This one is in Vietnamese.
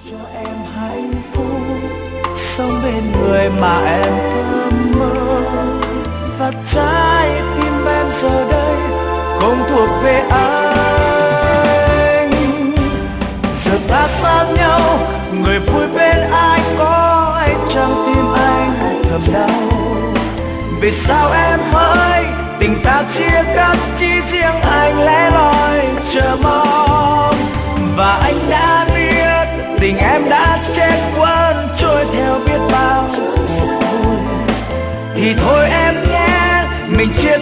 cho em hạnh phúc, sống bên người mà em thầm mơ, và trái tim em giờ đây không thuộc về anh. Giờ ta xa nhau, người vui bên ai có ai chẳng tim anh thầm đau. Vì sao em hỡi tình ta chia cắt, chỉ riêng anh lẻ loi chờ mong. Và anh đã biết tình em đã chết quên trôi theo biết bao cuộc vui. Thì thôi em nhé, mình chia